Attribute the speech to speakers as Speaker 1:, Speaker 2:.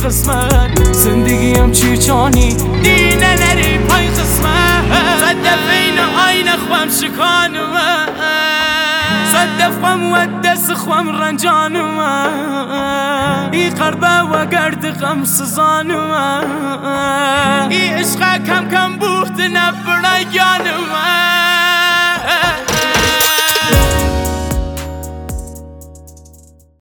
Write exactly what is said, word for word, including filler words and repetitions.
Speaker 1: قسمت زندگیم چیچانی دینه نری پای قسمت صد دفعین آین خوام شکانم صد دفعم و دست خوام رنجانم ای قربه و گرد غم سزانم ای عشقه کم کم بوخت نبرای جانم